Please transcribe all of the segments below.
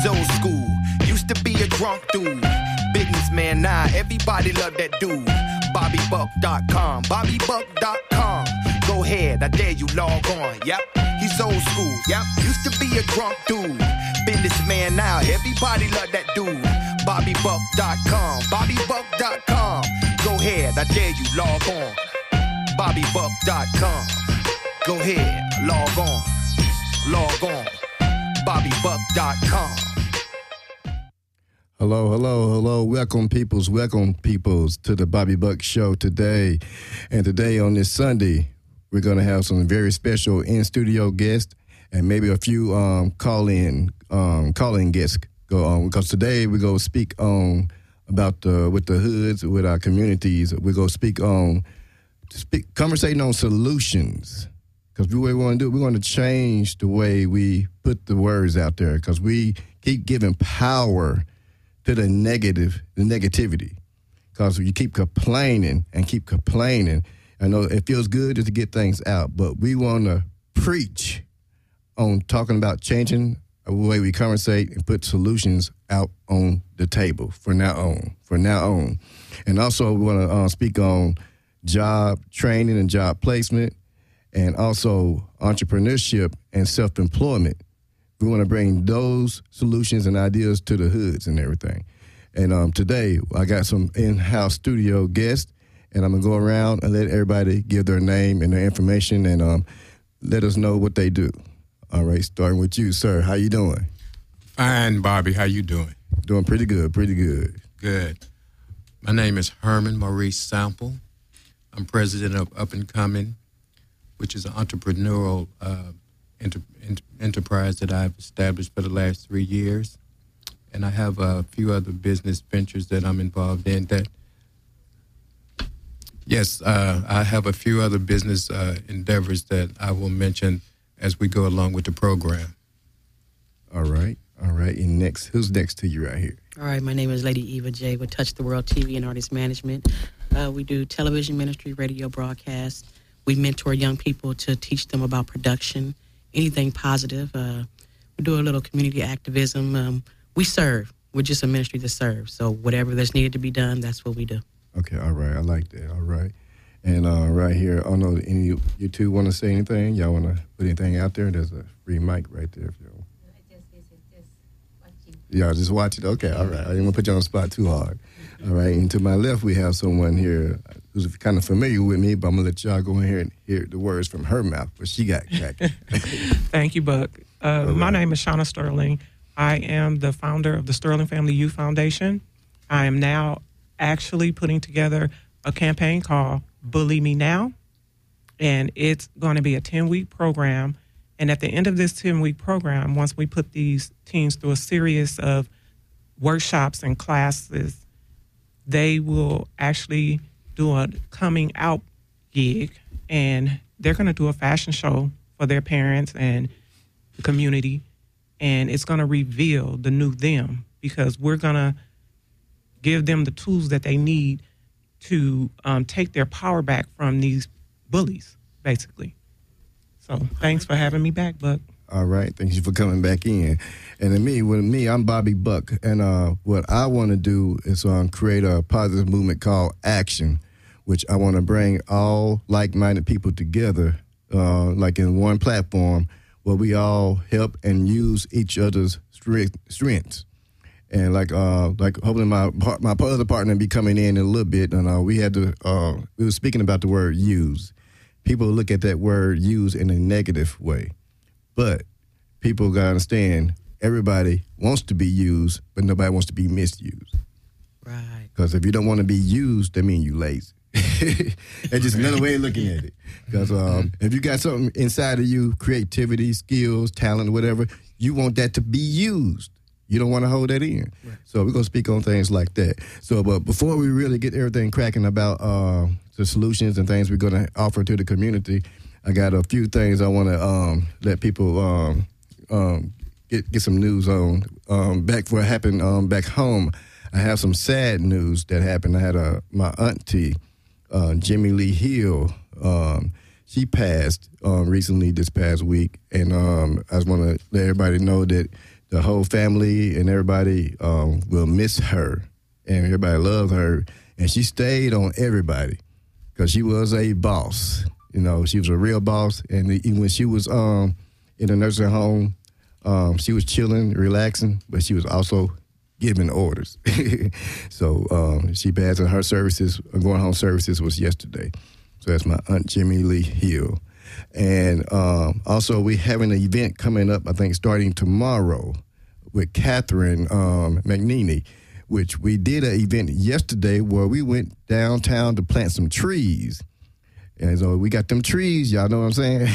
old school. Used to be a drunk dude. Businessman now, everybody love that dude. BobbyBuck.com, BobbyBuck.com. Go ahead, I dare you, log on. Yep, he's old school. Yep, used to be a drunk dude. Businessman now, everybody love that dude. BobbyBuck.com, BobbyBuck.com. Go ahead, I dare you, log on. BobbyBuck.com. Go ahead, log on. Log on. BobbyBuck.com. Hello, hello, hello. Welcome, peoples, to the Bobby Buck Show today. And today on this Sunday, we're going to have some very special in-studio guests and maybe a few call-in guests go on. Because today we're going to speak on about with the hoods, with our communities. We're going to conversating on solutions. Because what we want to do, we want to change the way we put the words out there. Because we keep giving power to the negativity. Because you keep complaining, I know it feels good just to get things out, but we want to preach on talking about changing the way we conversate and put solutions out on the table from now on. And also we want to speak on job training and job placement, and also entrepreneurship and self-employment. We want to bring those solutions and ideas to the hoods and everything. And today, I got some in-house studio guests, and I'm going to go around and let everybody give their name and their information and let us know what they do. All right, starting with you, sir. How you doing? Fine, Bobby. How you doing? Doing pretty good. Good. My name is Herman Maurice Sample. I'm president of Up and Coming, which is an entrepreneurial enterprise that I've established for the last 3 years. And I have a few other business ventures that I'm involved in I have a few other business endeavors that I will mention as we go along with the program. All right. And next, who's next to you right here? All right, my name is Lady Eva J. with Touch the World TV and Artist Management. We do television ministry, radio broadcasts. We mentor young people to teach them about production, anything positive. We do a little community activism. We serve. We're just a ministry that serves. So whatever that's needed to be done, that's what we do. Okay, all right. I like that. All right. And right here, I don't know, any of you two want to say anything? Y'all want to put anything out there? There's a free mic right there. If you want. Y'all just watch it? Okay, all right. I didn't want to put you on the spot too hard. All right, and to my left, we have someone here who's kind of familiar with me, but I'm going to let y'all go in here and hear the words from her mouth, what she got cracking. Thank you, Buck. My name is Shauna Sterling. I am the founder of the Sterling Family Youth Foundation. I am now actually putting together a campaign called Bully Me Now, and it's going to be a 10-week program. And at the end of this 10-week program, once we put these teens through a series of workshops and classes, they will actually do a coming out gig, and they're going to do a fashion show for their parents and the community, and it's going to reveal the new them, because we're going to give them the tools that they need to take their power back from these bullies, basically. So thanks for having me back, Buck. All right. Thank you for coming back in. And with me, I'm Bobby Buck. And what I want to do is create a positive movement called Action, which I want to bring all like-minded people together, like in one platform, where we all help and use each other's strengths. And like hopefully my other partner be coming in a little bit, and we were speaking about the word use. People look at that word use in a negative way. But people got to understand, everybody wants to be used, but nobody wants to be misused. Right. Because if you don't want to be used, that means you lazy. It's just another way of looking at it. Because if you got something inside of you, creativity, skills, talent, whatever, you want that to be used. You don't want to hold that in. Right. So we're going to speak on things like that. So, but before we really get everything cracking about the solutions and things we're going to offer to the community, I got a few things I want to let people get some news on. Back what happened back home, I have some sad news that happened. I had my auntie, Jimmy Lee Hill. She passed recently this past week, and I just want to let everybody know that the whole family and everybody will miss her, and everybody loved her, and she stayed on everybody because she was a boss. You know, she was a real boss, and even when she was in a nursing home, she was chilling, relaxing, but she was also giving orders. So she passed her services, going home services was yesterday. So that's my Aunt Jimmy Lee Hill. And also we have an event coming up, I think, starting tomorrow with Catherine McNeely, which we did an event yesterday where we went downtown to plant some trees. And so we got them trees, y'all know what I'm saying?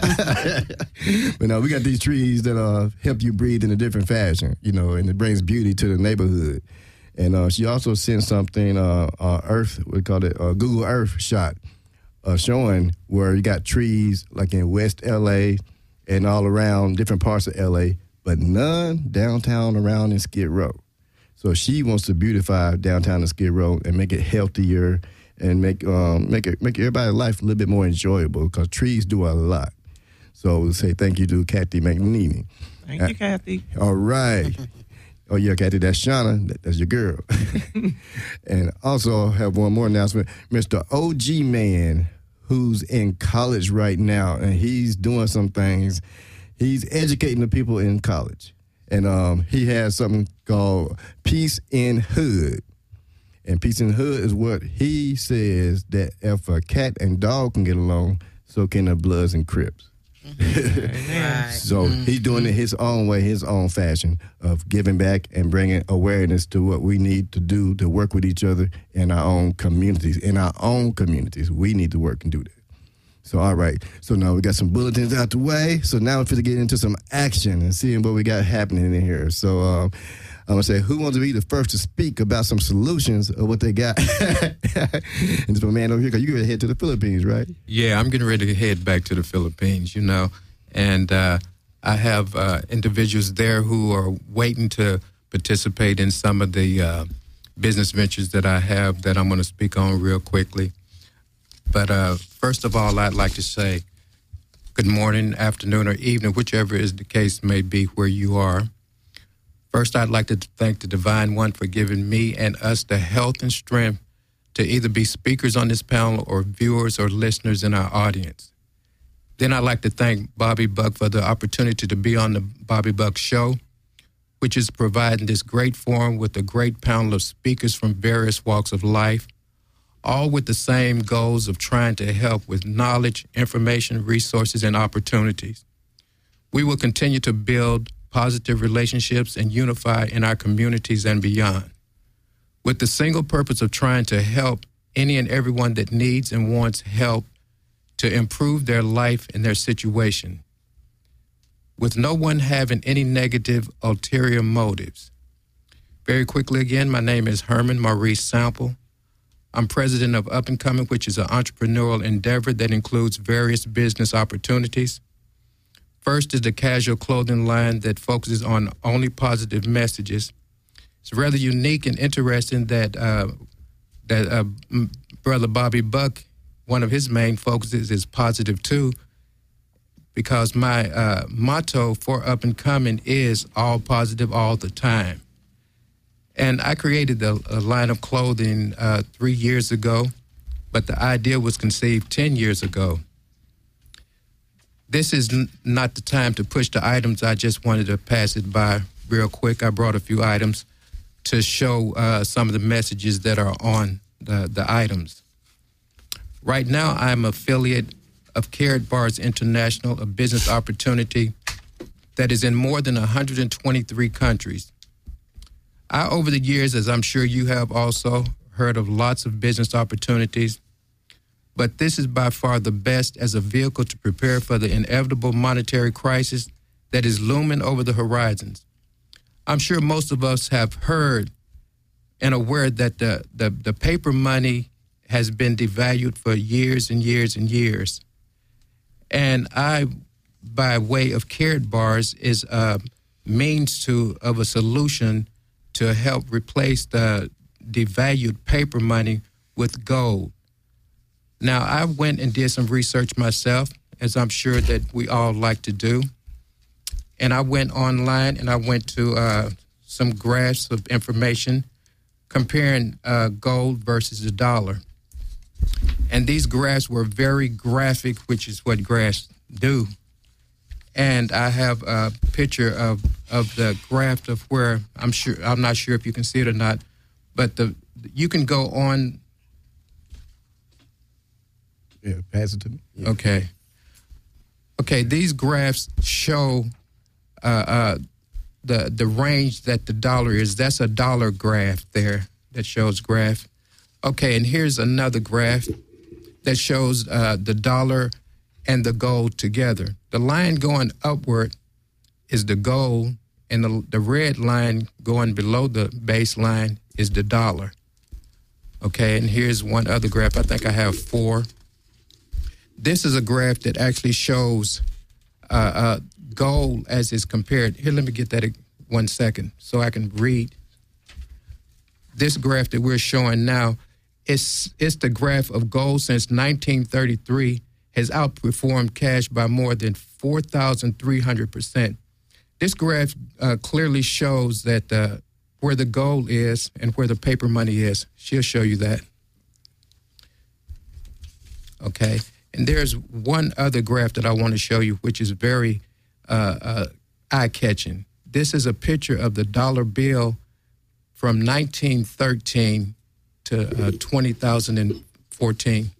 But no, we got these trees that help you breathe in a different fashion, you know, and it brings beauty to the neighborhood. And she also sent something, Earth, we call it Google Earth shot, showing where you got trees like in West L.A. and all around different parts of L.A., but none downtown around in Skid Row. So she wants to beautify downtown in Skid Row and make it healthier and make everybody's life a little bit more enjoyable because trees do a lot. So we'll say thank you to Kathy McNeely. Thank you, Kathy. All right. Oh, yeah, Kathy, that's Shauna. That's your girl. And also have one more announcement. Mr. OG Man, who's in college right now, and he's doing some things. He's educating the people in college. And he has something called Peace in Hood. And Peace in the Hood is what he says that if a cat and dog can get along, so can the Bloods and Crips. Right. So he's doing it his own way, his own fashion of giving back and bringing awareness to what we need to do to work with each other in our own communities. In our own communities, we need to work and do that. So, all right. So now we got some bulletins out the way. So now we're going to get into some action and seeing what we got happening in here. So I'm going to say, who wants to be the first to speak about some solutions of what they got? And this my man over here, because you're going to head to the Philippines, right? Yeah, I'm getting ready to head back to the Philippines, you know. And I have individuals there who are waiting to participate in some of the business ventures that I have that I'm going to speak on real quickly. But first of all, I'd like to say good morning, afternoon, or evening, whichever is the case may be where you are. First, I'd like to thank the Divine One for giving me and us the health and strength to either be speakers on this panel or viewers or listeners in our audience. Then I'd like to thank Bobby Buck for the opportunity to be on the Bobby Buck Show, which is providing this great forum with a great panel of speakers from various walks of life, all with the same goals of trying to help with knowledge, information, resources, and opportunities. We will continue to build positive relationships and unify in our communities and beyond, with the single purpose of trying to help any and everyone that needs and wants help to improve their life and their situation, with no one having any negative ulterior motives. Very quickly again, my name is Herman Maurice Sample. I'm president of Up and Coming, which is an entrepreneurial endeavor that includes various business opportunities. First is the casual clothing line that focuses on only positive messages. It's rather unique and interesting that Brother Bobby Buck, one of his main focuses is positive too, because my motto for Up and Coming is all positive all the time. And I created a line of clothing 3 years ago, but the idea was conceived 10 years ago. This is not the time to push the items. I just wanted to pass it by real quick. I brought a few items to show some of the messages that are on the items. Right now, I'm affiliate of Karatbars International, a business opportunity that is in more than 123 countries. I, over the years, as I'm sure you have also, heard of lots of business opportunities, but this is by far the best as a vehicle to prepare for the inevitable monetary crisis that is looming over the horizons. I'm sure most of us have heard and aware that the paper money has been devalued for years and years and years. And I, by way of Karatbars, is a means of a solution to help replace the devalued paper money with gold. Now, I went and did some research myself, as I'm sure that we all like to do. and I went online and I went to some graphs of information comparing gold versus the dollar. And these graphs were very graphic, which is what graphs do. And I have a picture of the graph of where I'm not sure if you can see it or not, but you can go on. Yeah, pass it to me. Yeah. Okay. These graphs show the range that the dollar is. That's a dollar graph there that shows graph. Okay, and here's another graph that shows the dollar and the gold together. The line going upward is the gold, and the red line going below the baseline is the dollar. Okay, and here's one other graph. I think I have 4. This is a graph that actually shows gold as is compared. Here, let me get that 1 second so I can read. This graph that we're showing now, it's the graph of gold since 1933 has outperformed cash by more than 4,300%. This graph clearly shows that where the gold is and where the paper money is. She'll show you that. Okay. And there's one other graph that I want to show you, which is very eye-catching. This is a picture of the dollar bill from 1913 to 2014.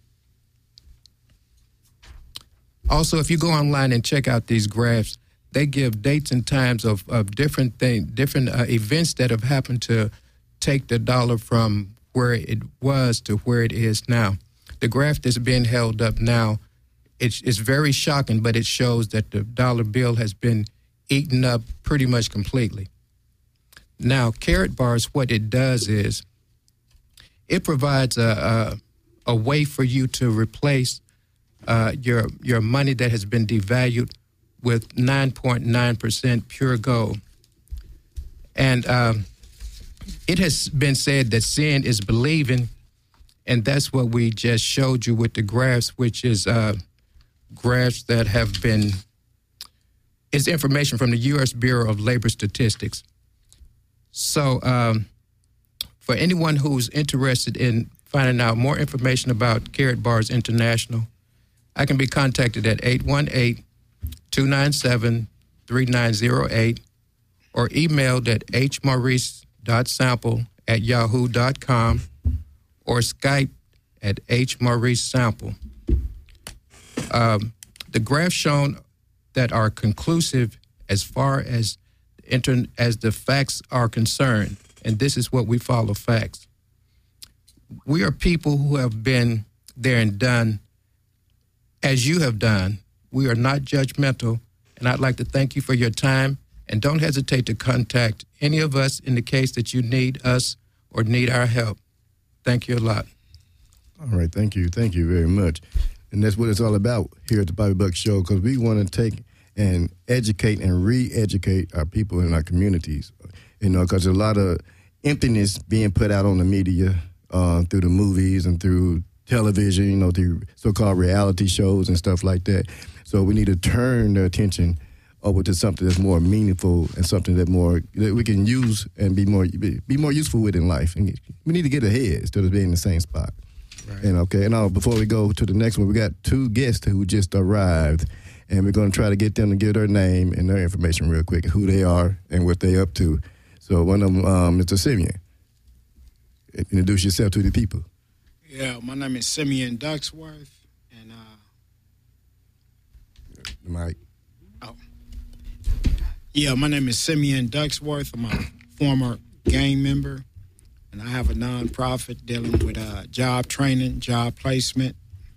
Also, if you go online and check out these graphs, they give dates and times of different events that have happened to take the dollar from where it was to where it is now. The graph that's being held up now, it's very shocking, but it shows that the dollar bill has been eaten up pretty much completely. Now, Karatbars, what it does is it provides a way for you to replace your money that has been devalued with 9.9% pure gold. And it has been said that seeing is believing, and that's what we just showed you with the graphs, which is graphs that have been, it's information from the U.S. Bureau of Labor Statistics. So for anyone who's interested in finding out more information about Karatbars International, I can be contacted at 818-297-3908 or emailed at hmaurice.sample@yahoo.com or Skype at hmauricesample. The graphs shown that are conclusive as far as the facts are concerned, and this is what we follow facts. We are people who have been there and done as you have done. We are not judgmental, and I'd like to thank you for your time, and don't hesitate to contact any of us in the case that you need us or need our help. Thank you a lot. All right, thank you very much. And that's what it's all about here at the Bobby Buck Show, because we want to take and educate and re-educate our people in our communities, because there's a lot of emptiness being put out on the media through the movies and through television, through so-called reality shows and stuff like that. So we need to turn their attention over to something that's more meaningful and something that we can use and be more useful with in life. And we need to get ahead instead of being in the same spot. Right. And before we go to the next one, we got 2 guests who just arrived, and we're going to try to get them to give their name and their information real quick, who they are and what they're up to. So one of them, Mr. Simeon, introduce yourself to the people. Yeah, my name is Simeon Ducksworth, and Mike. Oh, yeah, my name is Simeon Ducksworth. I'm a former gang member, and I have a nonprofit dealing with job training, job placement,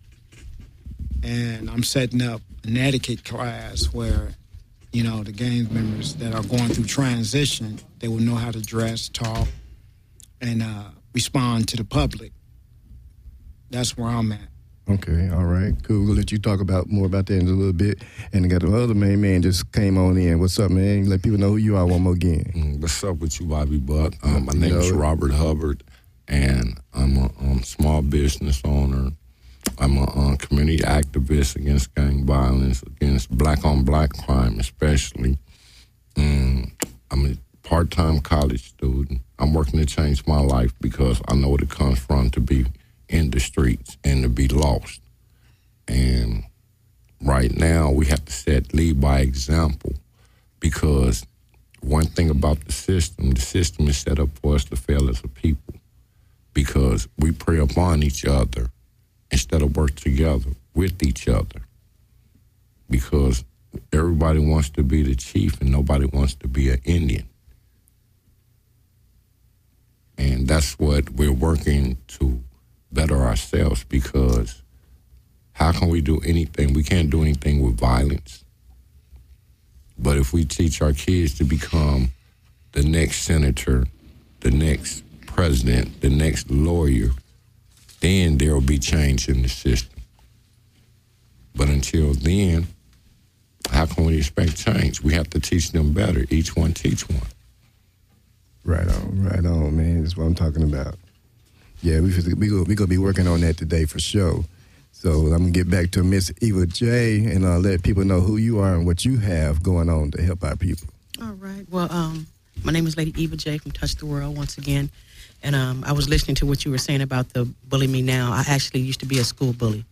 and I'm setting up an etiquette class where, the gang members that are going through transition, they will know how to dress, talk, and respond to the public. That's where I'm at. Okay, all right, cool. We'll let you talk more about that in a little bit. And I got the other main man just came on in. What's up, man? Let people know who you are one more again. What's up with you, Bobby Buck? My name is Robert Hubbard, and I'm a small business owner. I'm a community activist against gang violence, against black-on-black crime especially. I'm a part-time college student. I'm working to change my life because I know what it comes from to be in the streets and to be lost. And right now, we have to lead by example, because one thing about the system is set up for us to fail as a people, because we prey upon each other instead of work together with each other, because everybody wants to be the chief and nobody wants to be an Indian. And that's what we're working to better ourselves, because how can we do anything? We can't do anything with violence. But if we teach our kids to become the next senator, the next president, the next lawyer, then there will be change in the system. But until then, how can we expect change? We have to teach them better. Each one teach one. Right on, man. That's what I'm talking about. Yeah, we gonna be working on that today for sure. So I'm gonna get back to Miss Eva J. and let people know who you are and what you have going on to help our people. All right. Well, my name is Lady Eva J. from Touch the World once again, and I was listening to what you were saying about the Bully Me Now. I actually used to be a school bully.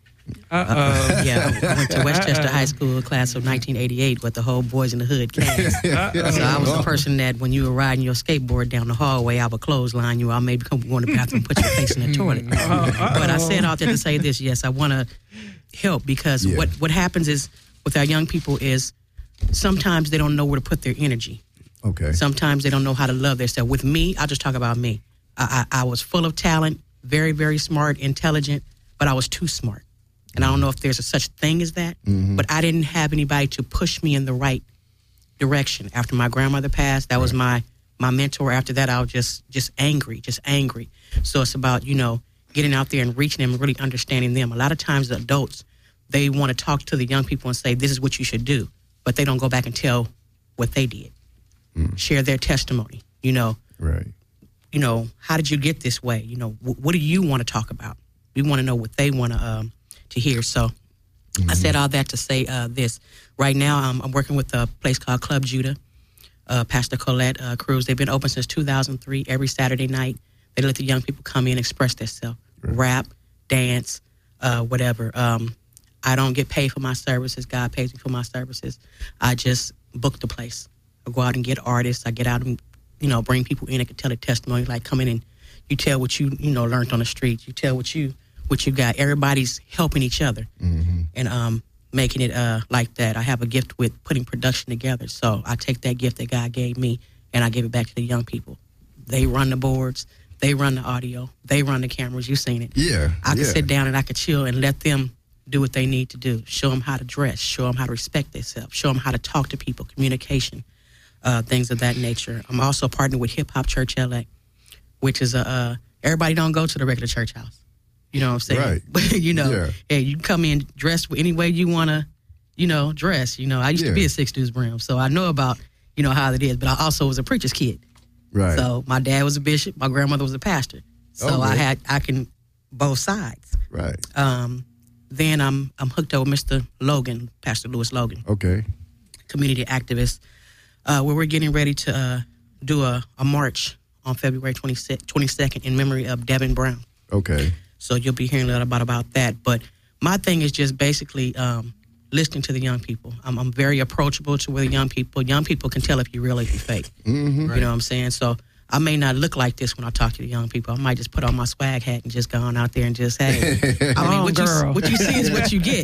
Yeah, I went to Westchester High School, class of 1988, with the whole Boys in the Hood cast. So I was the person that when you were riding your skateboard down the hallway, I would clothesline you. I maybe come go in the bathroom and put your face in the toilet. But I said all that to say this: yes, I want to help, because what happens is with our young people is sometimes they don't know where to put their energy. Okay. Sometimes they don't know how to love themselves. With me, I'll just talk about me. I was full of talent, very, very smart, intelligent, but I was too smart. And I don't know if there's a such thing as that, but I didn't have anybody to push me in the right direction. After my grandmother passed, that was my mentor. After that, I was just angry. So it's about, getting out there and reaching them and really understanding them. A lot of times the adults, they want to talk to the young people and say, this is what you should do, but they don't go back and tell what they did. Share their testimony, Right. How did you get this way? What do you want to talk about? We want to know what they want to hear. So I said all that to say this. Right now, I'm working with a place called Club Judah, Pastor Colette Cruz. They've been open since 2003. Every Saturday night, they let the young people come in and express themselves, rap, dance, whatever. I don't get paid for my services. God pays me for my services. I just book the place. I go out and get artists. I get out and, bring people in and can tell a testimony, like come in and you tell what you, learned on the street. You tell what you got. Everybody's helping each other and making it like that. I have a gift with putting production together. So I take that gift that God gave me and I give it back to the young people. They run the boards. They run the audio. They run the cameras. You've seen it. Yeah. I can sit down and I can chill and let them do what they need to do. Show them how to dress. Show them how to respect themselves. Show them how to talk to people, communication, things of that nature. I'm also partnered with Hip Hop Church LA, which is everybody don't go to the regular church house. You know what I'm saying? Right. But, hey, you come in dressed any way you want to, dress. I used to be a Six Deuce Brim, so I know about, how it is. But I also was a preacher's kid. Right. So my dad was a bishop. My grandmother was a pastor. So I can both sides. Right. Then I'm hooked up with Mr. Logan, Pastor Lewis Logan. Okay. Community activist, where we're getting ready to do a march on February 22nd in memory of Devin Brown. Okay. So you'll be hearing a little bit about that. But my thing is just basically listening to the young people. I'm very approachable to the young people. Young people can tell if you're real or if you're fake. Mm-hmm. You know what I'm saying? So I may not look like this when I talk to the young people. I might just put on my swag hat and just go on out there and just, hey. What you see is what you get.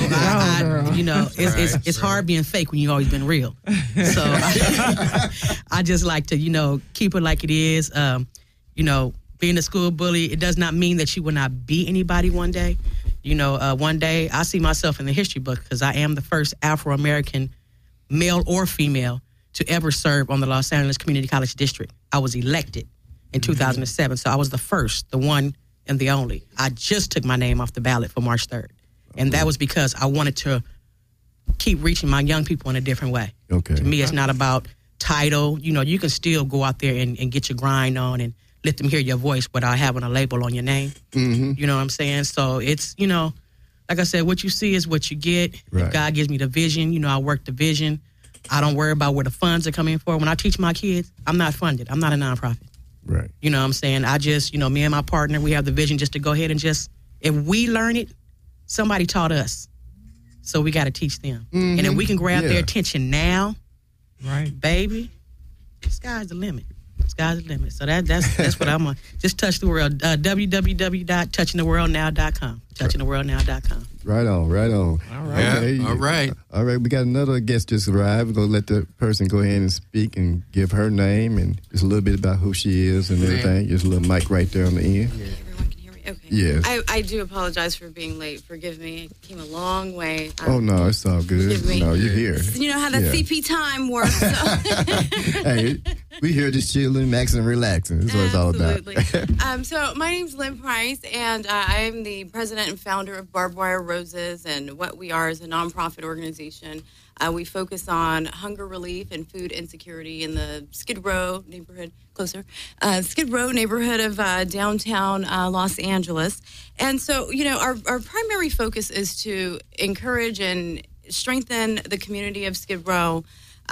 It's hard being fake when you've always been real. So I just like to, keep it like it is. Being a school bully, it does not mean that you will not be anybody one day. One day I see myself in the history book because I am the first Afro-American male or female to ever serve on the Los Angeles Community College District. I was elected in 2007, so I was the first, the one, and the only. I just took my name off the ballot for March 3rd, and that was because I wanted to keep reaching my young people in a different way. Okay. To me, it's not about title. You can still go out there and get your grind on and let them hear your voice without having a label on your name. Mm-hmm. You know what I'm saying? So it's, like I said, what you see is what you get. Right. If God gives me the vision, I work the vision. I don't worry about where the funds are coming from. When I teach my kids, I'm not funded. I'm not a nonprofit. Right. You know what I'm saying? I just, me and my partner, we have the vision just to go ahead and just, if we learn it, somebody taught us. So we got to teach them. Mm-hmm. And if we can grab their attention now, Right. baby, sky's the limit. Sky's the limit. So that's what I'm going to just touch the world. www.touchingtheworldnow.com. Touchingtheworldnow.com. Right on. All right. Okay. All right. All right. We got another guest just arrived. We're going to let the person go ahead and speak and give her name and just a little bit about who she is and everything. Just a little mic right there on the end. Everyone can hear me? Okay. Yes. I do apologize for being late. Forgive me. I came a long way. Oh, no, it's all good. Forgive me. No, you're here. You know how that CP time works. So. Hey, we here just chilling, maxing, relaxing. That's what it's all about. Absolutely. So my name's Lynn Price, and I am the president and founder of Barbed Wire Roses, and what we are is a nonprofit organization. We focus on hunger relief and food insecurity in the Skid Row neighborhood, Skid Row neighborhood of downtown Los Angeles. And so, our primary focus is to encourage and strengthen the community of Skid Row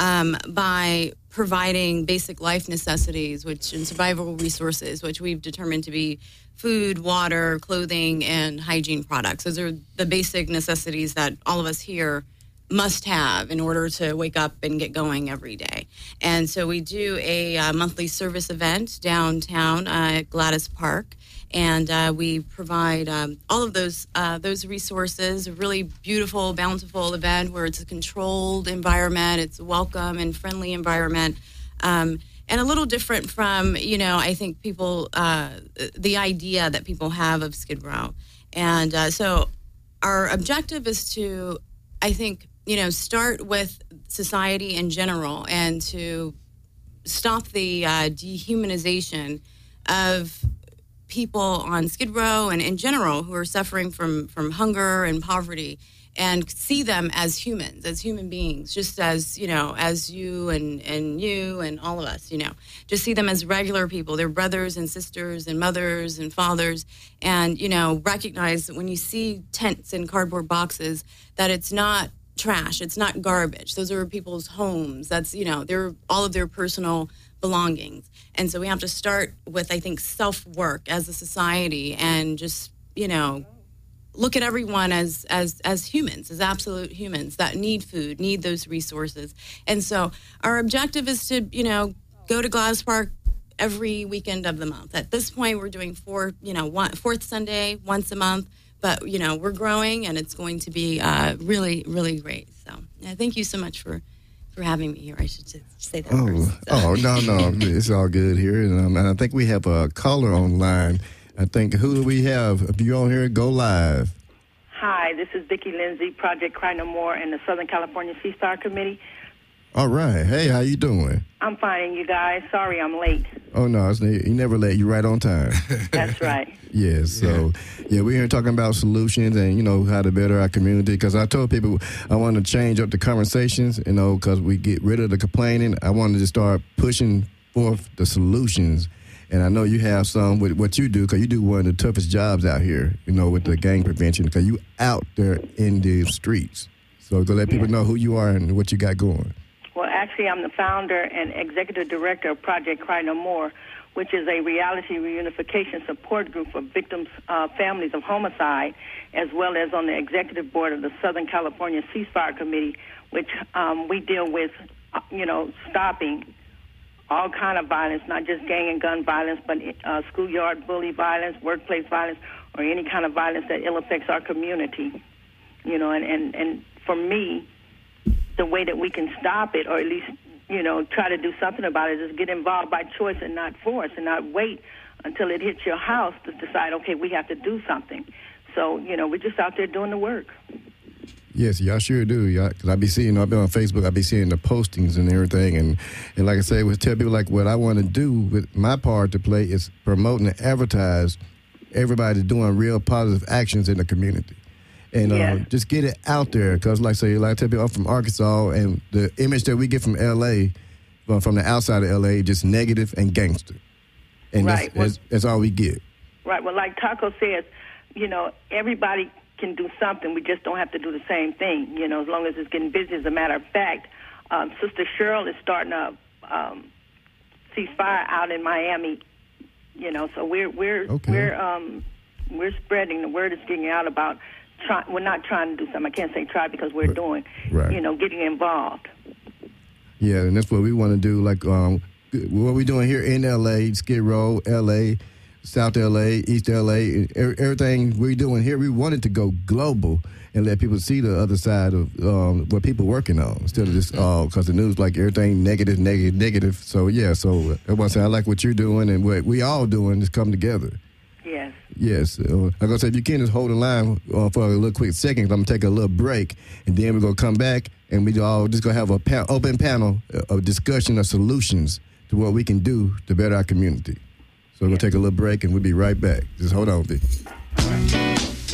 by providing basic life necessities, and survival resources, which we've determined to be food, water, clothing, and hygiene products. Those are the basic necessities that all of us here must have in order to wake up and get going every day. And so we do a monthly service event downtown at Gladys Park, and we provide all of those resources. A really beautiful, bountiful event where it's a controlled environment, it's a welcome and friendly environment, and a little different from I think people the idea that people have of Skid Row. And so our objective is to, I think, start with society in general and to stop the dehumanization of people on Skid Row and in general who are suffering from hunger and poverty, and see them as humans, as human beings, just as, as you and you and all of us, just see them as regular people. They're brothers and sisters and mothers and fathers, and, recognize that when you see tents and cardboard boxes, that it's not trash, it's not garbage. Those are people's homes. That's, they're all of their personal belongings. And so we have to start with, I think, self-work as a society, and just, look at everyone as humans, as absolute humans that need food, need those resources. And so our objective is to, go to Gladys Park every weekend of the month. At this point, we're doing fourth Sunday once a month. But, we're growing, and it's going to be really, really great. So, thank you so much for having me here. I should say that first. Oh, no. It's all good here. And I think we have a caller online. I think, who do we have? If you're on here, go live. Hi, this is Vicki Lindsay, Project Cry No More, and the Southern California Ceasefire Committee. All right. Hey, how you doing? I'm fine, you guys. Sorry I'm late. Oh, no, you never late. You're right on time. That's right. Yes. So, we're here talking about solutions and, how to better our community. Because I told people I want to change up the conversations, because we get rid of the complaining. I wanted to start pushing forth the solutions. And I know you have some with what you do, because you do one of the toughest jobs out here, with the gang prevention, because you out there in the streets. So to let people know who you are and what you got going. Well, actually, I'm the founder and executive director of Project Cry No More, which is a reality reunification support group for victims' families of homicide, as well as on the executive board of the Southern California Ceasefire Committee, which we deal with, stopping all kind of violence, not just gang and gun violence, but schoolyard bully violence, workplace violence, or any kind of violence that ill affects our community. And for me, the way that we can stop it, or at least, try to do something about it, is get involved by choice and not force, and not wait until it hits your house to decide, okay, we have to do something. So, we're just out there doing the work. Yes, y'all sure do. Because I've been on Facebook, I be seeing the postings and everything. And like I say, we tell people, like, what I want to do with my part to play is promote and advertise everybody doing real positive actions in the community. And just get it out there, because like I tell people, I'm from Arkansas, and the image that we get from L.A., from the outside of L.A., just negative and gangster. And right. That's all we get. Right. Well, like Taco says, everybody can do something. We just don't have to do the same thing, as long as it's getting busy. As a matter of fact, Sister Cheryl is starting a ceasefire out in Miami. So we're spreading. The word is getting out about. We're not trying to do something. I can't say try because we're doing. Right. Getting involved. Yeah, and that's what we want to do. Like what we're doing here in L.A., Skid Row, L.A., South L.A., East L.A., everything we're doing here, we wanted to go global and let people see the other side of what people working on instead of just because the news like everything negative. So that's why I say I like what you're doing and what we all doing is come together. Yes. I'm going to say, if you can, just hold the line for a little quick second. I'm going to take a little break, and then we're going to come back, and we all just going to have an open panel of discussion of solutions to what we can do to better our community. So we're going to take a little break, and we'll be right back. Just hold on, Vic. All right.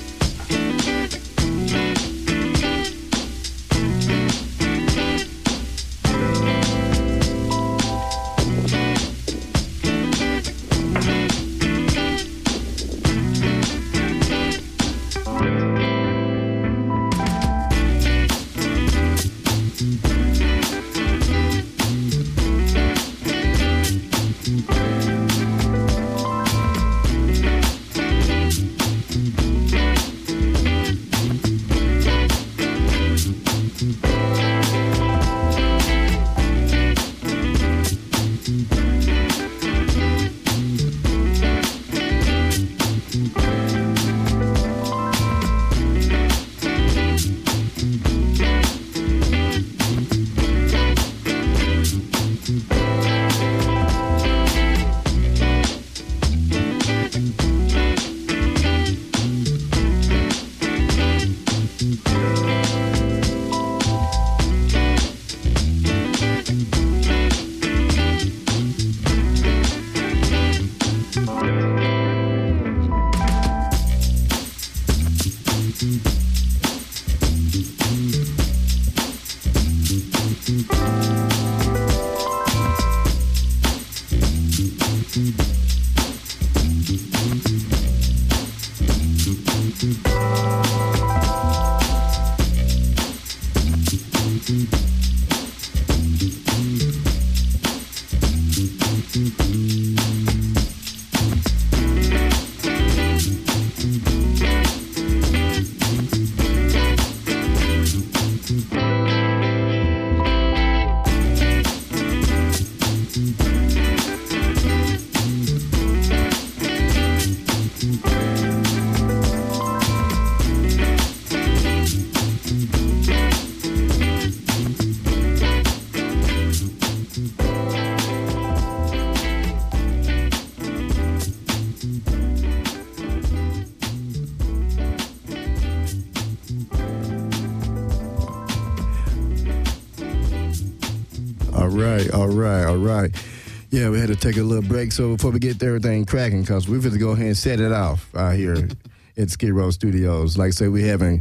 All right. Yeah, we had to take a little break. So before we get everything cracking, because we're going to go ahead and set it off out here at Skid Row Studios. Like I say, we're going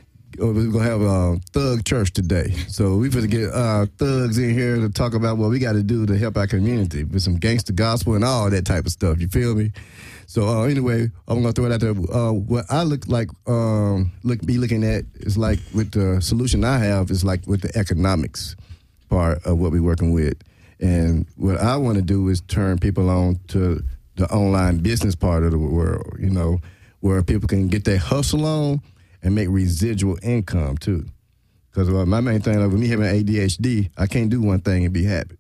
to have a thug church today. So we're going to get thugs in here to talk about what we got to do to help our community with some gangster gospel and all that type of stuff. You feel me? So anyway, I'm going to throw it out there. What I looking at is like with the solution I have is like with the economics part of what we're working with. And what I want to do is turn people on to the online business part of the world, where people can get their hustle on and make residual income, too. Because my main thing, like with me having ADHD, I can't do one thing and be happy.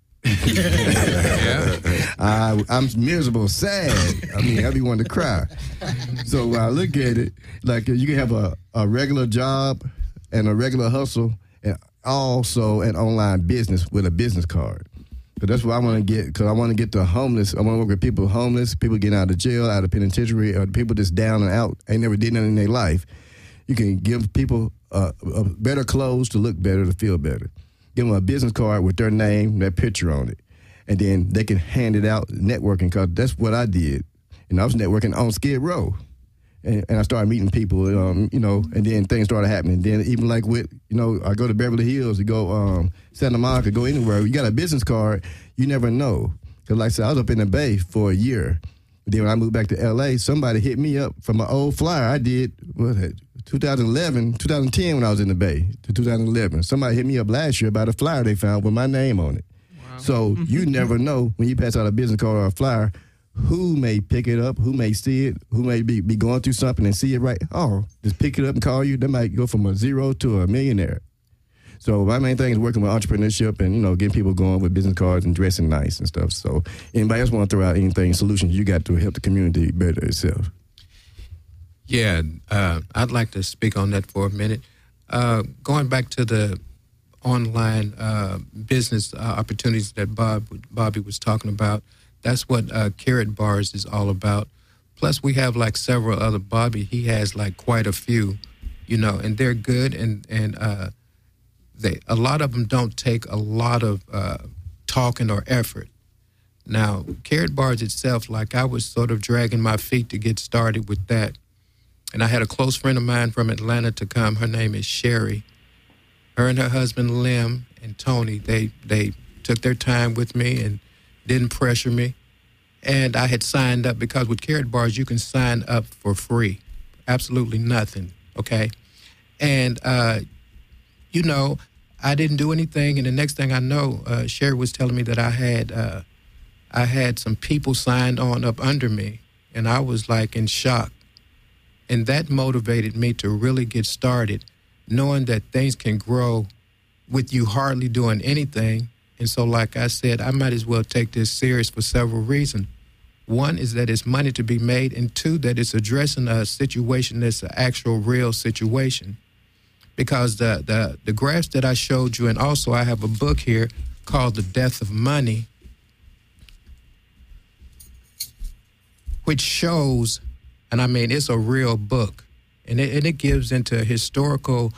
I'm miserable, sad. I be wanting to cry. So when I look at it, like you can have a regular job and a regular hustle and also an online business with a business card. But that's what I want to get, because I want to get the homeless. I want to work with people homeless, people getting out of jail, out of penitentiary, or people just down and out, ain't never did nothing in their life. You can give people better clothes to look better, to feel better. Give them a business card with their name, their picture on it. And then they can hand it out networking, because that's what I did. And I was networking on Skid Row. And I started meeting people, and then things started happening. Then even like with, I go to Beverly Hills, you go Santa Monica, go anywhere. You got a business card, you never know. Because like I said, I was up in the Bay for a year. Then when I moved back to L.A., somebody hit me up from an old flyer I did, 2010 when I was in the Bay to 2011. Somebody hit me up last year about a flyer they found with my name on it. Wow. So you never know when you pass out a business card or a flyer who may pick it up, who may see it, who may be going through something and see it right. Oh, just pick it up and call you. They might go from a zero to a millionaire. So my main thing is working with entrepreneurship and, getting people going with business cards and dressing nice and stuff. So anybody else want to throw out anything, solutions you got to help the community better itself? Yeah, I'd like to speak on that for a minute. Going back to the online business opportunities that Bobby was talking about, that's what Carrot Bars is all about. Plus, we have like several other. Bobby, he has like quite a few, and they're good, and a lot of them don't take a lot of talking or effort. Now, Carrot Bars itself, like I was sort of dragging my feet to get started with that. And I had a close friend of mine from Atlanta to come. Her name is Sherry. Her and her husband, Lim and Tony, they took their time with me and didn't pressure me. And I had signed up because with Carrot Bars, you can sign up for free. Absolutely nothing, okay? And, I didn't do anything. And the next thing I know, Sherry was telling me that I had some people signed on up under me. And I was like in shock. And that motivated me to really get started, knowing that things can grow with you hardly doing anything. And so, like I said, I might as well take this serious for several reasons. One is that it's money to be made, and two, that it's addressing a situation that's an actual real situation. Because the graphs that I showed you, and also I have a book here called The Death of Money, which shows, and I mean, it's a real book, and it gives into a historical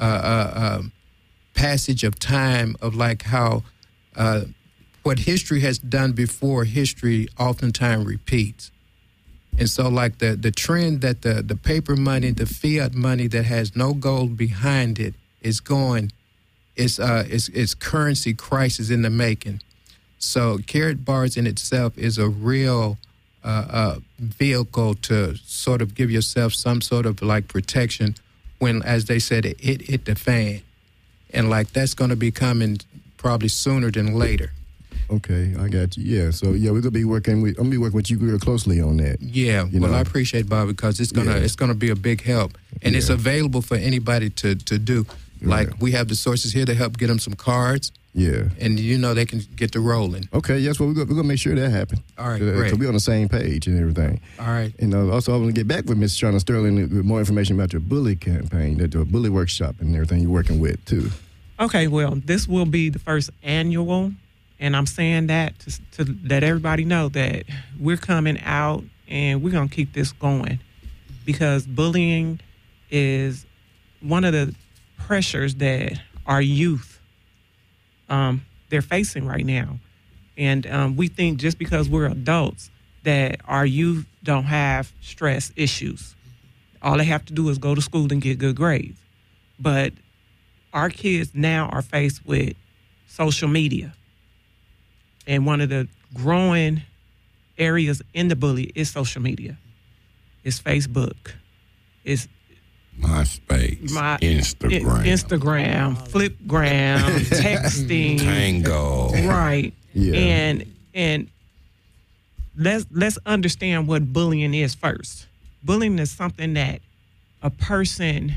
passage of time of like how what history has done before, history oftentimes repeats. And so like the trend that the paper money, the fiat money that has no gold behind it is going, it's currency crisis in the making. So Carrot Bars in itself is a real vehicle to sort of give yourself some sort of like protection when, as they said, it hit the fan. And like that's going to be coming probably sooner than later. Okay, I got you. Yeah, so we're gonna be working with. I'm gonna be working with you real closely on that. Yeah, well, I appreciate Bobby because it's gonna be a big help, and it's available for anybody to do. Like we have the sources here to help get them some cards. Yeah, and they can get to rolling. Okay, yes, well we're gonna make sure that happens. All right, great. So we're on the same page and everything. All right, and also I want to get back with Ms. Shauna Sterling with more information about your bully campaign, the bully workshop, and everything you're working with too. Okay, well, this will be the first annual. And I'm saying that to let everybody know that we're coming out and we're going to keep this going because bullying is one of the pressures that our youth, they're facing right now. And we think just because we're adults that our youth don't have stress issues. All they have to do is go to school and get good grades. But our kids now are faced with social media. And one of the growing areas in the bully is social media. It's Facebook. It's MySpace, Instagram, Flipgram, texting, Tango. Right. Yeah. And let's understand what bullying is first. Bullying is something that a person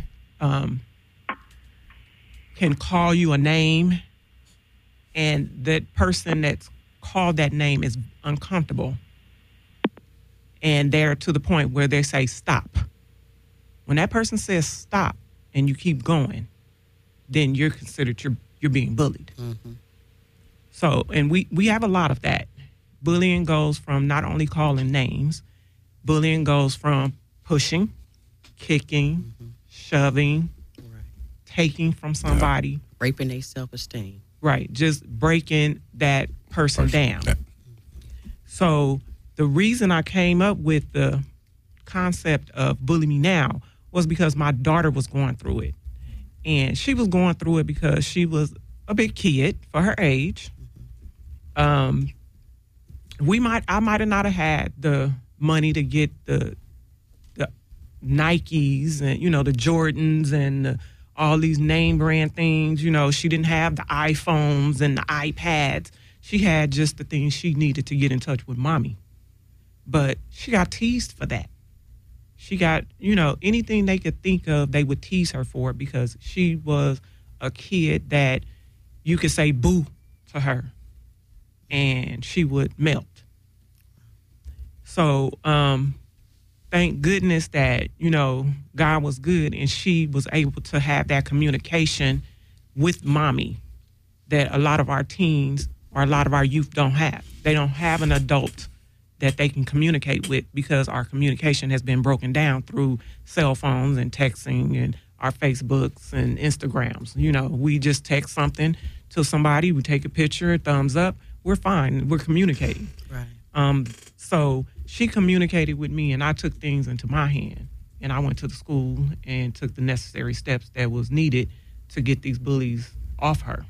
can call you a name, and that person that's called that name is uncomfortable. And they're to the point where they say, stop. When that person says stop and you keep going, then you're considered you're being bullied. Mm-hmm. So, and we have a lot of that. Bullying goes from not only calling names, bullying goes from pushing, kicking, shoving, taking from somebody. Raping their self-esteem. Right, just breaking that person down. So the reason I came up with the concept of Bully Me Now was because my daughter was going through it. And she was going through it because she was a big kid for her age. I might have not have had the money to get the Nikes and, the Jordans and all these name brand things. She didn't have the iPhones and the iPads. She had just the things she needed to get in touch with mommy. But she got teased for that. She got, anything they could think of, they would tease her for it because she was a kid that you could say boo to her and she would melt. So, thank goodness that, God was good and she was able to have that communication with mommy that a lot of our teens or a lot of our youth don't have. They don't have an adult that they can communicate with because our communication has been broken down through cell phones and texting and our Facebooks and Instagrams. We just text something to somebody, we take a picture, thumbs up, we're fine, we're communicating. Right. So she communicated with me and I took things into my hand and I went to the school and took the necessary steps that was needed to get these bullies off her.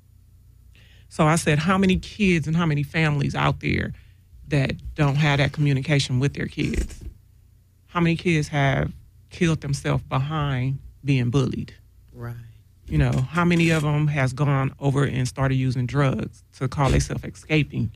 So I said, how many kids and how many families out there that don't have that communication with their kids? How many kids have killed themselves behind being bullied? Right. How many of them has gone over and started using drugs to call themselves escaping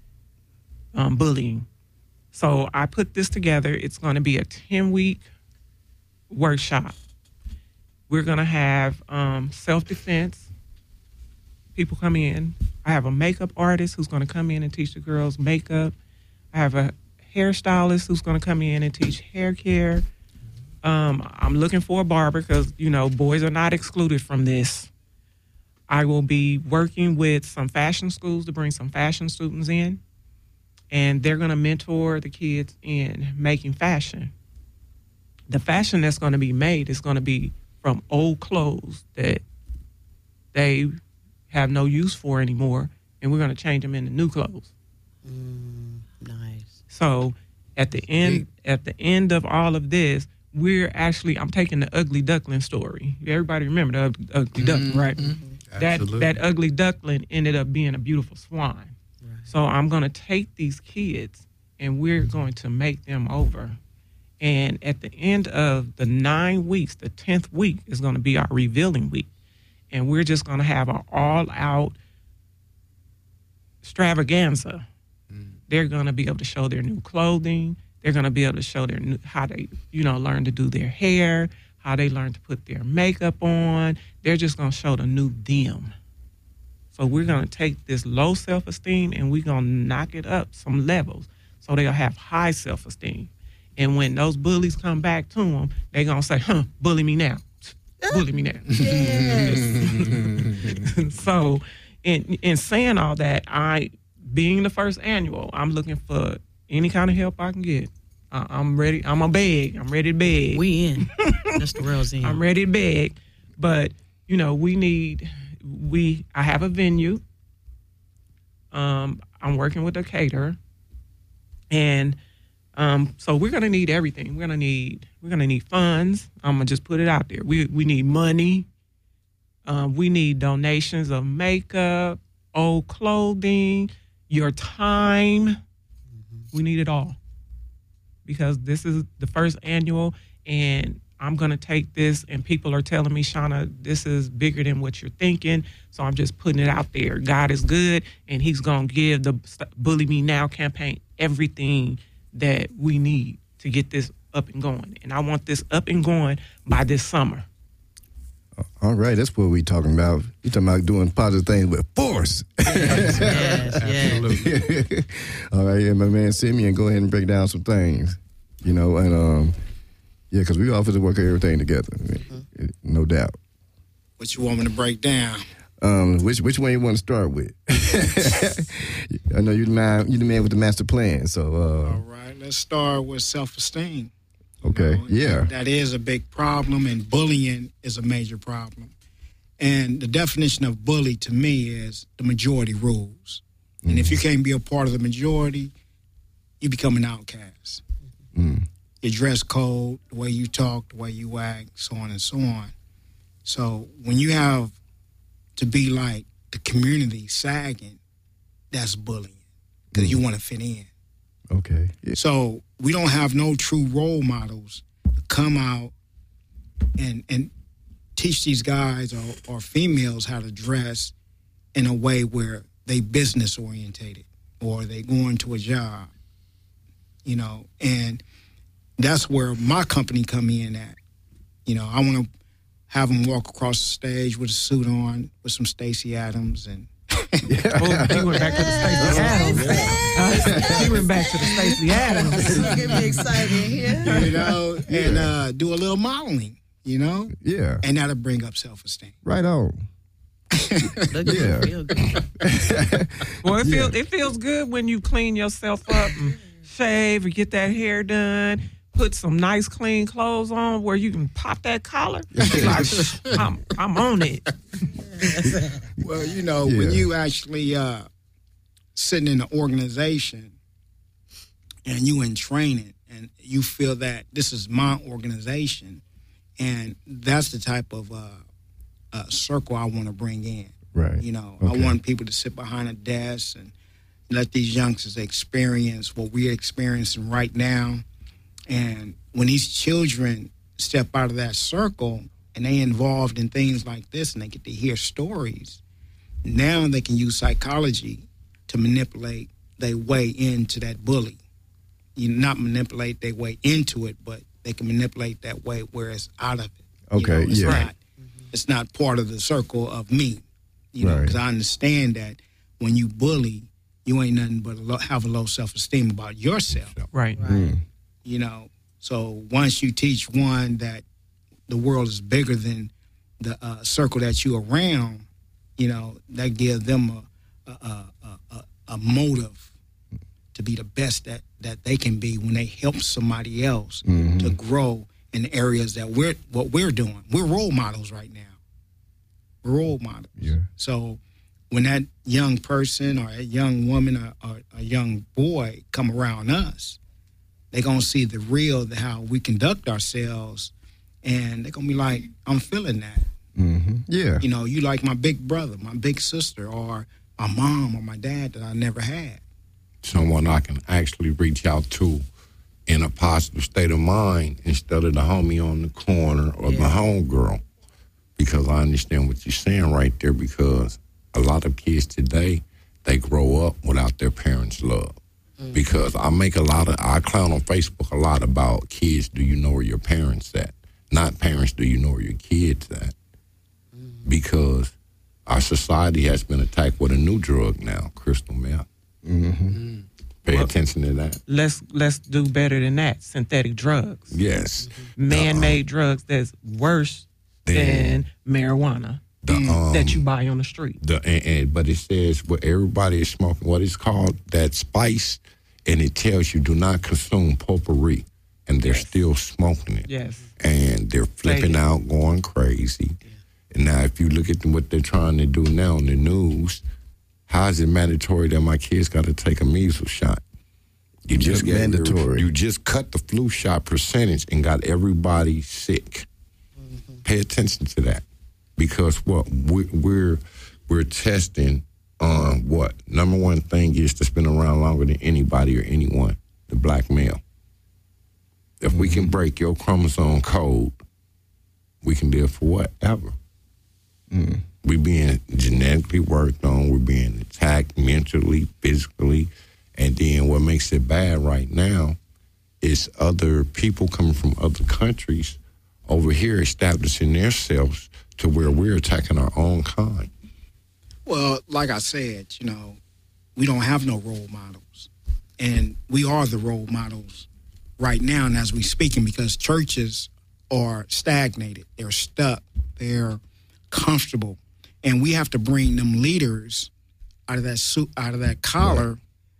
bullying? So I put this together. It's going to be a 10-week workshop. We're going to have self-defense. People come in. I have a makeup artist who's going to come in and teach the girls makeup. I have a hairstylist who's going to come in and teach hair care. I'm looking for a barber because, boys are not excluded from this. I will be working with some fashion schools to bring some fashion students in, and they're going to mentor the kids in making fashion. The fashion that's going to be made is going to be from old clothes that they have no use for anymore, and we're going to change them into new clothes. Nice. So at the end of all of this, I'm taking the ugly duckling story. Everybody remember the ugly duckling, right? Absolutely. That ugly duckling ended up being a beautiful swan. Right. So I'm going to take these kids and we're going to make them over. And at the end of the 9 weeks, the 10th week is going to be our revealing week. And we're just going to have an all-out extravaganza. They're going to be able to show their new clothing. They're going to be able to show how they, learn to do their hair, how they learn to put their makeup on. They're just going to show the new them. So we're going to take this low self-esteem and we're going to knock it up some levels so they'll have high self-esteem. And when those bullies come back to them, they're going to say, bully me now. Bully me now. Yes. So in saying all that, being the first annual, I'm looking for any kind of help I can get. I'm ready. I'm ready to beg. We in. That's the world's in. I'm ready to beg. But, I have a venue. I'm working with a caterer. And so we're gonna need everything. We're gonna need funds. I'm gonna just put it out there. We need money. We need donations of makeup, old clothing, your time. We need it all because this is the first annual, and I'm gonna take this. And people are telling me, Shauna, this is bigger than what you're thinking. So I'm just putting it out there. God is good, and He's gonna give the Bully Me Now campaign everything that we need to get this up and going. And I want this up and going by this summer. All right, that's what we're talking about. You're talking about doing positive things with force. Yes. Absolutely. All right, yeah, my man Simeon, go ahead and break down some things. And because we offer to work everything together, no doubt. What you want me to break down? Which one you want to start with? I know you're the man with the master plan. So all right, let's start with self-esteem. Okay, yeah. That is a big problem, and bullying is a major problem. And the definition of bully to me is the majority rules. And if you can't be a part of the majority, you become an outcast. Your dress code, the way you talk, the way you act, so on and so on. So when you have to be like the community sagging, that's bullying because you want to fit in. Okay. Yeah. So we don't have no true role models to come out and teach these guys or females how to dress in a way where they business orientated or they go into a job, you know, and that's where my company come in at. You know, I want to have them walk across the stage with a suit on with some Stacey Adams and he went back to the Stacey Adams. He went back to the Stacey Adams. It's gonna get me excited here. you know, and do a little modeling, you know? Yeah. And that'll bring up self-esteem. Right on. Yeah. Feel good. Well, it feels good when you clean yourself up and shave or get that hair done. Put some nice clean clothes on where you can pop that collar. Like, I'm on it. Well, you know, when you actually sitting in an organization and you in training and you feel that this is my organization, and that's the type of circle I want to bring in. Right. You know, Okay. I want people to sit behind a desk and let these youngsters experience what we're experiencing right now. And when these children step out of that circle and they involved in things like this and they get to hear stories, now they can use psychology to manipulate their way into that bully. You not manipulate their way into it, but they can manipulate that way where it's out of it. Okay, it's yeah. It's not part of the circle of me, you know, Right. because I understand that when you bully, you ain't nothing but have a low self-esteem about yourself. Right. You know, so once you teach one that the world is bigger than the circle that you around, you know, that gives them a motive to be the best that they can be when they help somebody else to grow in areas that we're doing. We're role models right now. We're role models. Yeah. So when that young person or a young woman or a young boy come around us, they're going to see the real, how we conduct ourselves, and they're going to be like, I'm feeling that. Mm-hmm. Yeah. You know, you like my big brother, my big sister, or my mom or my dad that I never had. Someone I can actually reach out to in a positive state of mind instead of the homie on the corner or the homegirl. Because I understand what you're saying right there, because a lot of kids today, they grow up without their parents' love. Because I clown on Facebook a lot about kids, do you know where your parents at? Not parents, do you know where your kids at? Because our society has been attacked with a new drug now, crystal meth. Pay attention to that. Let's do better than that. Synthetic drugs. Yes. Man-made drugs that's worse than marijuana that you buy on the street. But it says what everybody is smoking, what is called that spice, and it tells you do not consume potpourri, and they're still smoking it. Yes. And they're flipping out, going crazy. And now if you look at what they're trying to do now in the news, how is it mandatory that my kids got to take a measles shot? You just mandatory. You just cut the flu shot percentage and got everybody sick. Pay attention to that, because what we're testing on what number one thing is that's been around longer than anybody or anyone, the black male. If we can break your chromosome code, we can live for whatever. We're being genetically worked on. We're being attacked mentally, physically. And then what makes it bad right now is other people coming from other countries over here establishing themselves to where we're attacking our own kind. Well, like I said, you know, we don't have no role models. And we are the role models right now and as we speaking, because churches are stagnated. They're stuck. They're comfortable. And we have to bring them leaders out of that suit, out of that collar,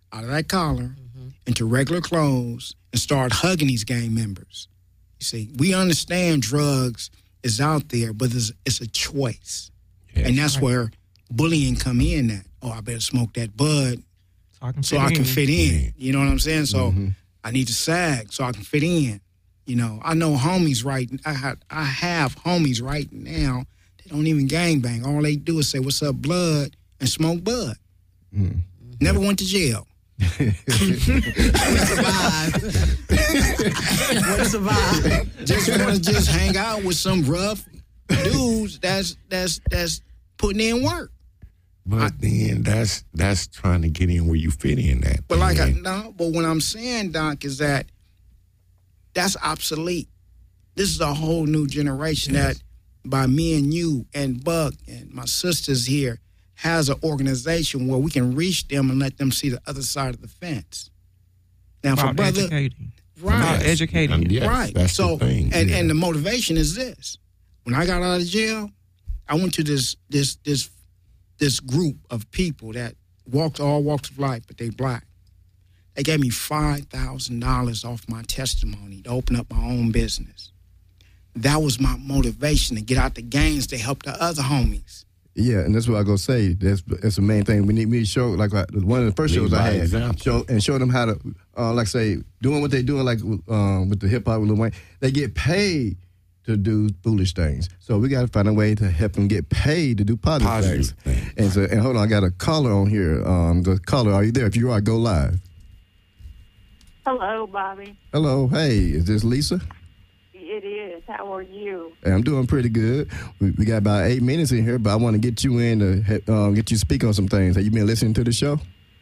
into regular clothes and start hugging these gang members. You see, we understand drugs is out there, but it's a choice. Yes. And that's where bullying come in at. Oh, I better smoke that bud so I can fit in. You know what I'm saying? So I need to sag so I can fit in. You know, I know homies I have homies right now that don't even gangbang. All they do is say, "What's up, blood?" and smoke bud. Never went to jail. What survive? Just want to just hang out with some rough dudes that's putting in work. But then that's trying to get in where you fit in at. But but what I'm saying, Doc, is that's obsolete. This is a whole new generation that by me and you and Buck and my sisters here has an organization where we can reach them and let them see the other side of the fence. Now, about for brother, educating. right, About educating. Yes, right. that's So, the thing. and the motivation is this: when I got out of jail, I went to this group of people that walked all walks of life, but they black. They gave me $5,000 off my testimony to open up my own business. That was my motivation to get out the gangs to help the other homies. Yeah, and that's what I go say. That's the main thing. We need me to show, like one of the first shows I had, show them how to, like say, doing what they're doing, like with the hip hop with Lil Wayne. They get paid to do foolish things. So we got to find a way to help them get paid to do positive things. And hold on, I got a caller on here. The caller, are you there? If you are, go live. Hello, Bobby. Hello, hey, is this Lisa? It is. How are you? Hey, I'm doing pretty good. We got about 8 minutes in here, but I want to get you in to get you to speak on some things. Have you been listening to the show?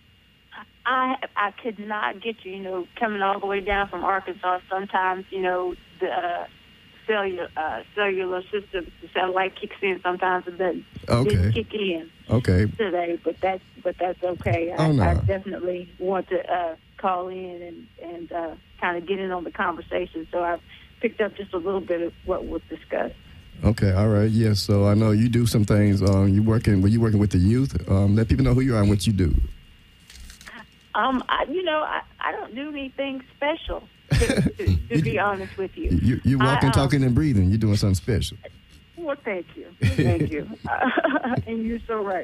I could not get you, coming all the way down from Arkansas. Sometimes, the cellular system, the satellite kicks in sometimes and didn't kick in today, but that's okay. I definitely want to call in and kind of get in on the conversation. So I've picked up just a little bit of what was discussed. Okay, all right, yes. So I know you do some things. You're working with the youth. Let people know who you are and what you do. I don't do anything special, to be honest with you. You're walking, talking, and breathing. You're doing something special. Well, thank you. Thank you. And you're so right.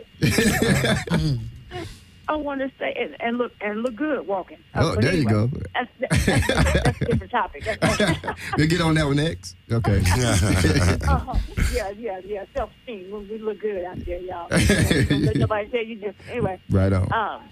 I want to say, and look good walking. There you go. That's a different topic. We'll get on that one next. Okay. Yeah. Self-esteem. We look good out there, y'all. Don't let nobody tell you different. Anyway. Right on.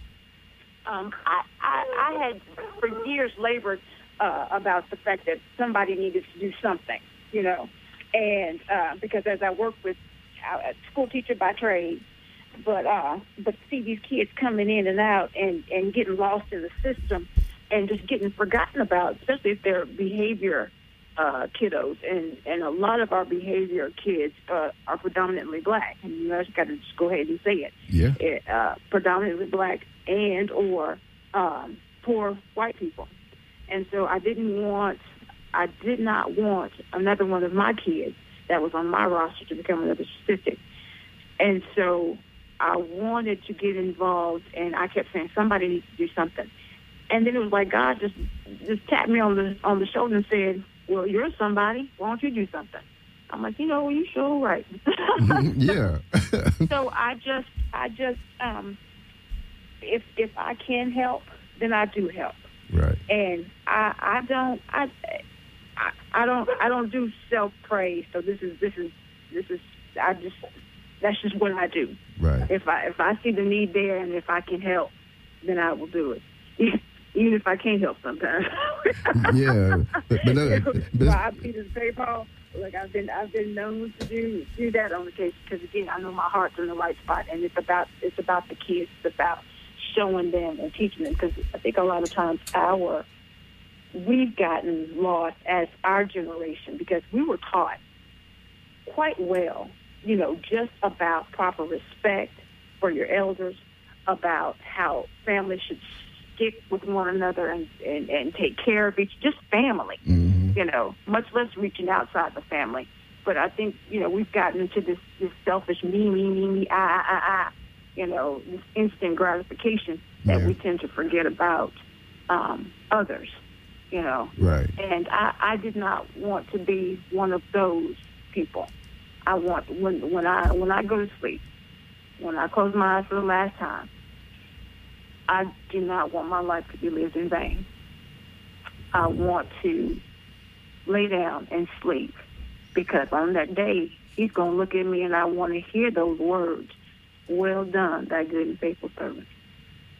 I had for years labored about the fact that somebody needed to do something, and because as I work with a school teacher by trade, but see these kids coming in and out and getting lost in the system and just getting forgotten about, especially if they're behavior kiddos, and a lot of our behavior kids are predominantly black, and I just got to just go ahead and say it. Yeah. Predominantly black and or poor white people, and so I did not want another one of my kids that was on my roster to become another statistic, and so I wanted to get involved, and I kept saying somebody needs to do something, and then it was like God just tapped me on the shoulder and said, well, you're somebody. Why don't you do something? I'm like, you sure right. Yeah. So I just, if I can help, then I do help. Right. And I don't do self praise. So that's just what I do. Right. If I see the need there and if I can help, then I will do it. Even if I can't help sometimes. Yeah, but Rob Peters, PayPal. Like I've been known to do that on occasion because again I know my heart's in the right spot, and it's about the kids. It's about showing them and teaching them, because I think a lot of times we've gotten lost as our generation because we were taught quite well, just about proper respect for your elders, about how families should stick with one another and take care of just family, much less reaching outside the family. But I think, we've gotten into this selfish me, I, this instant gratification that we tend to forget about others, Right. And I did not want to be one of those people. I want, when I go to sleep, when I close my eyes for the last time, I do not want my life to be lived in vain. I want to lay down and sleep, because on that day, he's going to look at me and I want to hear those words, well done, thy good and faithful servant.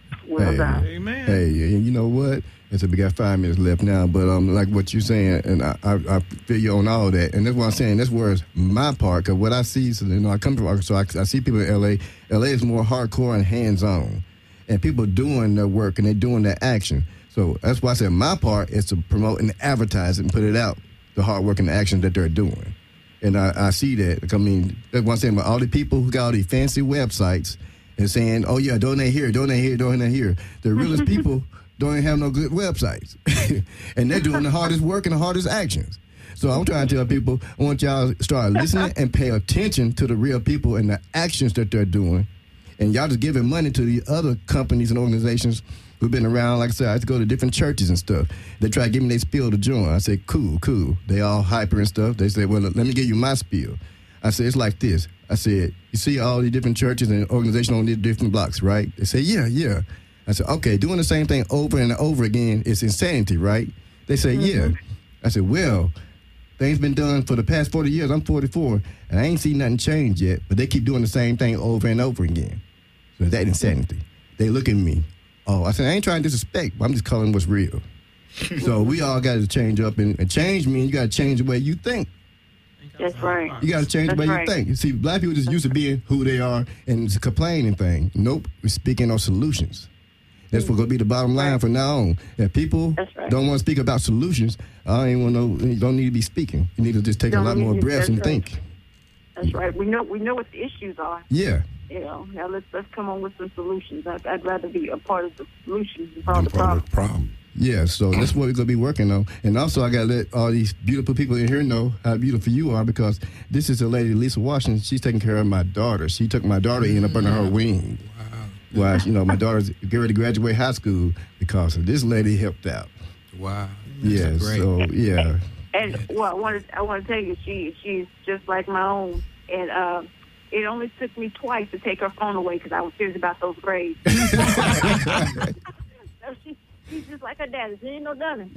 Well done. Amen. Hey, you know what? I said we got 5 minutes left now, but like what you're saying, and I feel you on all that, and that's what I'm saying. That's where my part, because what I see, so I come from Arkansas, I see people in L.A. L.A. is more hardcore and hands-on, and people doing their work and they're doing their action. So that's why I said my part is to promote and advertise it and put it out, the hard work and the action that they're doing. And I see that. I mean, that's what I'm saying about all the people who got all these fancy websites and saying, oh, yeah, donate here, donate here, donate here. The realest people don't have no good websites. And they're doing the hardest work and the hardest actions. So I'm trying to tell people, I want y'all to start listening and pay attention to the real people and the actions that they're doing. And y'all just giving money to the other companies and organizations who've been around. Like I said, I had to go to different churches and stuff. They try to give me their spiel to join. I said, cool. They all hyper and stuff. They said, well, let me give you my spiel. I said, it's like this. I said, you see all the different churches and organizations on the different blocks, right? They say, yeah. I said, okay, doing the same thing over and over again is insanity, right? They say, yeah. I said, well, things been done for the past 40 years. I'm 44, and I ain't seen nothing change yet, but they keep doing the same thing over and over again. So that's insanity. They look at me. Oh, I said, I ain't trying to disrespect, but I'm just calling what's real. So we all got to change up, and change means you got to change the way you think. That's right. You got to change the way you think. You see, black people just used to being who they are and it's a complaining thing. Nope, we're speaking on solutions. That's what's going to be the bottom line from now on. If people don't want to speak about solutions, I ain't want to. You don't need to be speaking. You need to just take a lot more breaths and think. That's right. We know what the issues are. Yeah. You know, now let's come on with some solutions. I'd rather be a part of the solutions than part of the problem. Yeah, so that's what we're going to be working on. And also, I got to let all these beautiful people in here know how beautiful you are, because this is a lady, Lisa Washington. She's taking care of my daughter. She took my daughter in up under her wing. Wow. Well, my daughter's getting ready to graduate high school because of this lady helped out. Wow. Yeah, great. so, yeah. And well, I want to tell you, she's just like my own. And it only took me twice to take her phone away because I was serious about those grades. So she's just like her daddy. She ain't no dummy.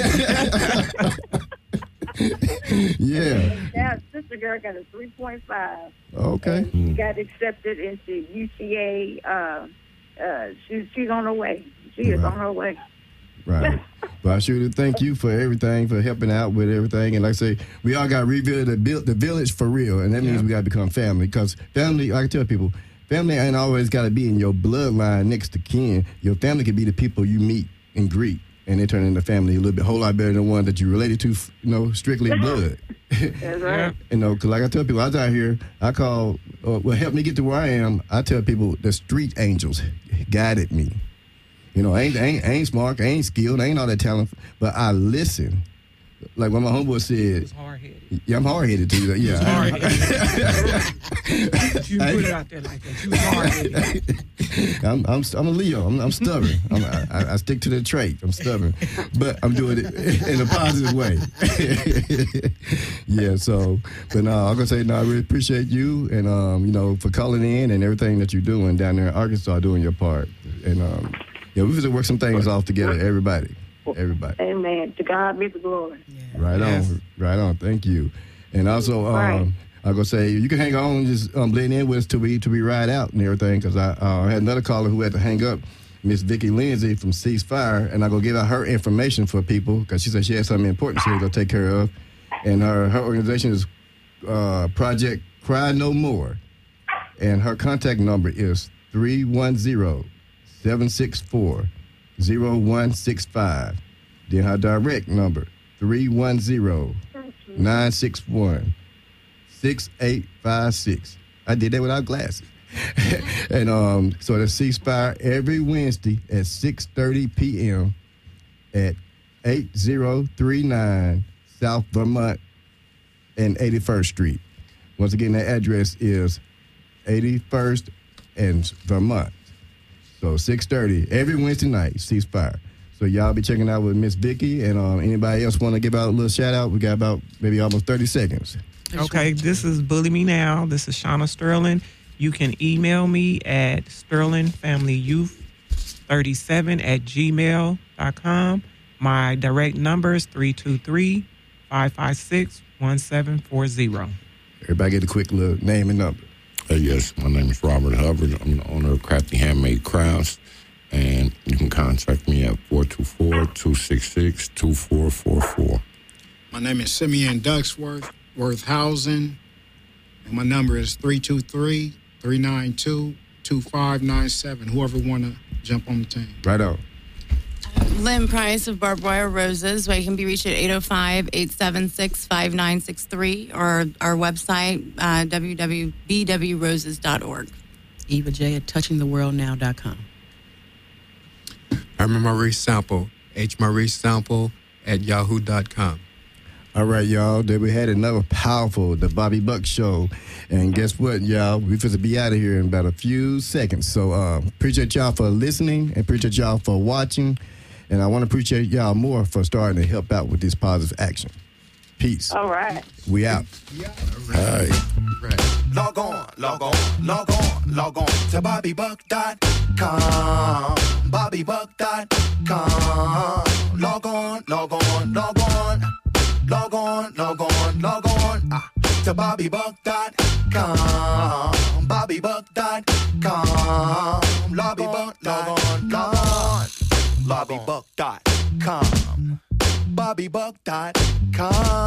Yeah. That sister girl got a 3.5. Okay. She got accepted into UCA. She's on her way. She is on her way. Right. But I sure do thank you for everything, for helping out with everything. And like I say, we all got to rebuild the village for real. And that means we got to become family. Because family, like I tell people, family ain't always got to be in your bloodline next to kin. Your family can be the people you meet and greet. And they turn into family a whole lot better than one that you related to, strictly blood. That's right. Because like I tell people, I was out here, I call, help me get to where I am. I tell people the street angels guided me. I ain't smart, I ain't skilled, I ain't all that talent, but I listen. Like when my homeboy said, hard-headed. Yeah, I'm hard-headed too. Yeah. You put it out there like that. You hard-headed. I'm a Leo. I'm stubborn. I stick to the trait. I'm stubborn, but I'm doing it in a positive way. Yeah. So, but no, I'm gonna say no. I really appreciate you and for calling in and everything that you're doing down there in Arkansas, doing your part. And we just work some things off together. Everybody. Amen. To God be the glory. Yeah. Right on. Thank you. And also, I'm gonna say you can hang on and just blend in with us till we ride out and everything. Because I had another caller who had to hang up, Miss Vicki Lindsay from Ceasefire, and I'm gonna give out her information for people because she said she had something important she was gonna take care of, and her organization is Project Cry No More, and her contact number is 310-764-0165. Then her direct number, 310-961-6856. I did that without glasses. And so the Ceasefire every Wednesday at 6:30 p.m. at 8039 South Vermont and 81st Street. Once again, that address is 81st and Vermont. So 6:30 every Wednesday night, Ceasefire. So y'all be checking out with Miss Vicki, and anybody else want to give out a little shout out? We got about maybe almost 30 seconds. Okay, this is Bully Me Now. This is Shauna Sterling. You can email me at sterlingfamilyyouth37@gmail.com. My direct number is 323-556-1740. Everybody get a quick little name and number. Yes, my name is Robert Hubbard. I'm the owner of Crafty Handmade Crafts, And you can contact me at 424-266-2444. My name is Simeon Ducksworth, Worthhausen, and my number is 323-392-2597. Whoever want to jump on the team. Right on. Lynn Price of Barbed Wire Roses. I can be reached at 805-876-5963 or our website, www.bwroses.org. Eva J at touchingtheworldnow.com. I'm Maurice Sample, hmauricesample@yahoo.com. All right, y'all. There we had another powerful The Bobby Buck Show. And guess what, y'all? We're supposed to be out of here in about a few seconds. So appreciate y'all for listening and appreciate y'all for watching. And I want to appreciate y'all more for starting to help out with this positive action. Peace. All right. We out. All right. Log on to BobbyBuck.com. BobbyBuck.com. Log on to BobbyBuck.com. BobbyBuck.com. BobbyBuck.com. BobbyBuck.com. BobbyBuck.com.